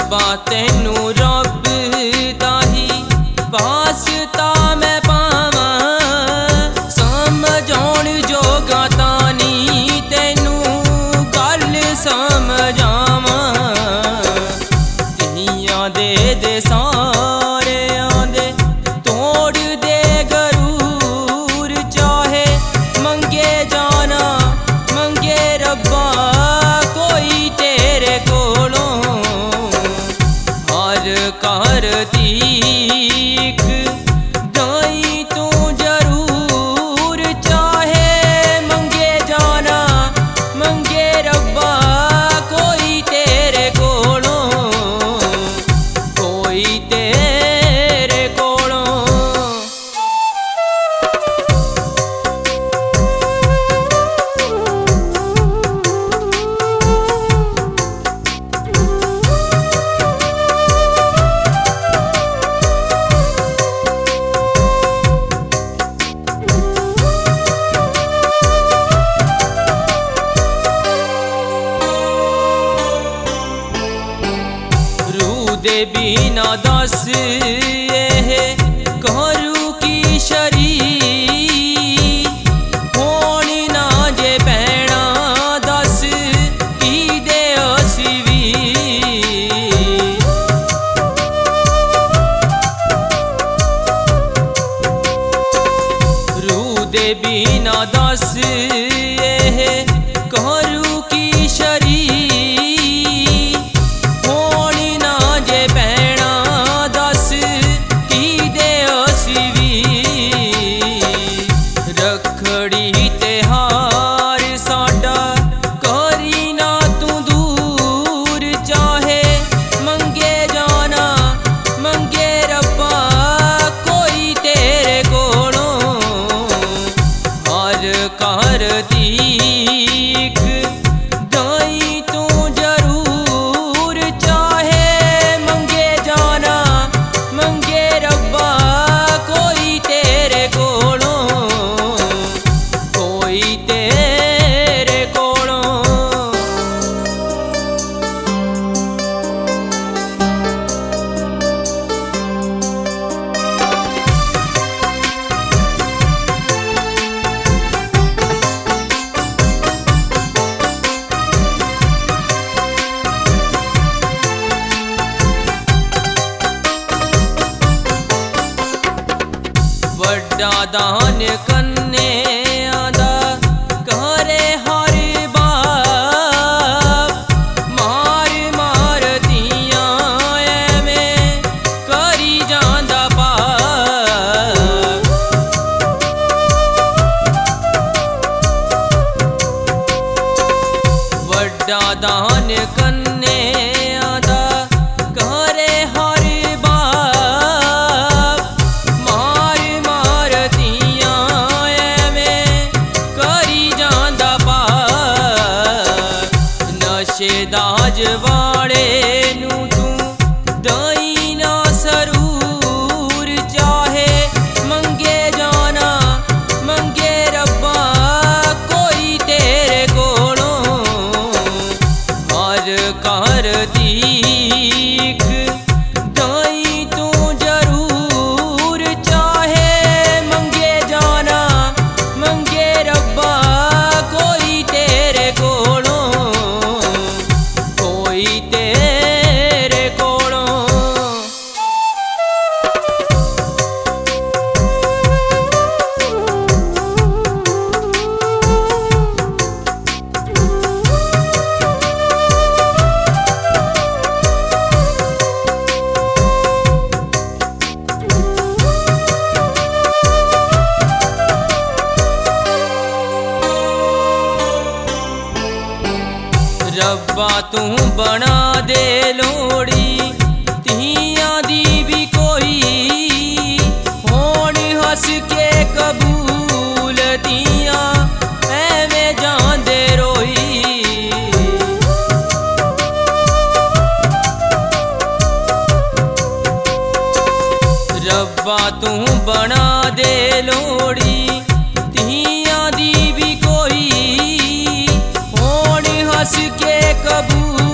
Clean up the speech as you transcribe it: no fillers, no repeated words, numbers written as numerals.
रब्बा तैनू रब दाही वास्ता मैं पावां, समझाउण जोगा तानी तैनू गल समझावां। तिहियां दे सारेयां दे तोड़ दे गरूर, चाहे मंगे जाना मंगे रब्बा कोई तेरे कोलों। हर कर तीक दाई तू जरूर, चाहे मंगे जाना मंगे रब्बा कोई तेरे कोलों, कोई तेरे कोलों। दे बिना दस करू की शरी, होनी ना जे भैणा दस की दे असवी। रू दे बिना दस करू की शरी, रखड़ी त्योहार साडा करी ना तू दूर, चाहे मंगे जाना मंगे रब्बा कोई तेरे कोलों। हर कर तीक दाई तू जरूर, चाहे मंगे जाना मंगे रब्बा कोई तेरे कोलों, कोई तेरे कोलों। वड्डा दान कन्ने आदा करे हर बाप, मार मार दियां एवें करी जांदा पाप। वड्डा दान कन्ने आदा करे हर बाप, मार मार दियां एवें करी जांदा पाप। नशेदाज वाले नू तू दाई ना सरूर, चाहे मंगे जाना मंगे रब्बा कोई तेरे कोलों। हर कर तीक दाई तू जरूर, चाहे मंगे जाना मंगे रब्बा कोई तेरे कोलों, कोई तेरे कोलों। रब्बा तू बना दे लोड़ी तिहियां दी भी कोई, होण हस के कबूल दियां एवें जांदे रोई। रब्बा तू बना दे लोड़ी तिहियां दी भी कोई, होण हस के कबूल